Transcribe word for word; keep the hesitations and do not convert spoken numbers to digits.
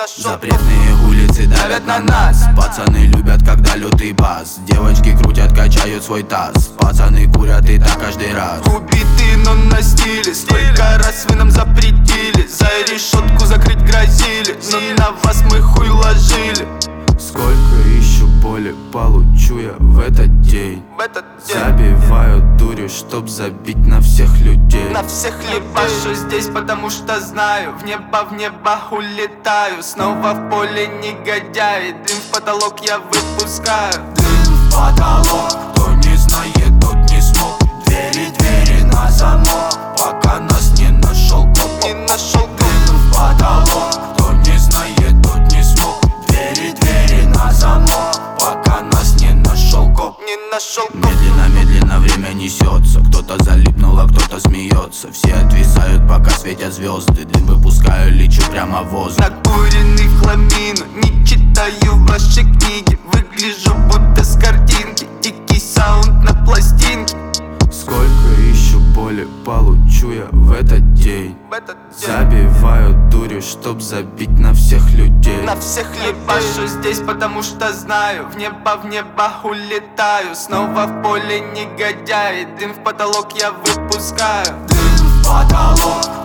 Запретные улицы давят на нас. Пацаны любят, когда лютый бас. Девочки крутят, качают свой таз. Пацаны курят и так каждый раз. Убиты, но на стиле. Сколько раз вы нам запретили. За решетку закрыть грозили, но на вас мы хуй ложили. Сколько еще боли получу я в этот день. В этот день Забиваю дурью, чтоб забить на всех людей. на всех ебашу здесь, потому что знаю, в небо, в небо улетаю. Снова в поле негодяи. Дым в потолок я выпускаю. Дым в потолок, кто не знает, тот не смог. Двери, двери на замок, пока нас не нашел коп. Не нашел Дым в потолок, кто не знает, тот не смог. Двери, двери на замок, пока нас не нашел коп. Не нашел коп. Медленно, медленно время несется. Кто-то залипнул, а кто-то смеется. Все отвисают, пока светят звезды. Дым выпускаю, лечу прямо в воздух. Накуренный в хламину, не читаю ваши книги. Выгляжу будто с картинки. Дикий саунд на пластинке. Сколько еще боли получу я в этот день. В этот день Забиваю дурью, чтоб забить на всех людей. на всех ебашу здесь, потому что знаю, в небо, в небо улетаю. Снова в поле негодяи. Дым в потолок я выпускаю. Дым в потолок,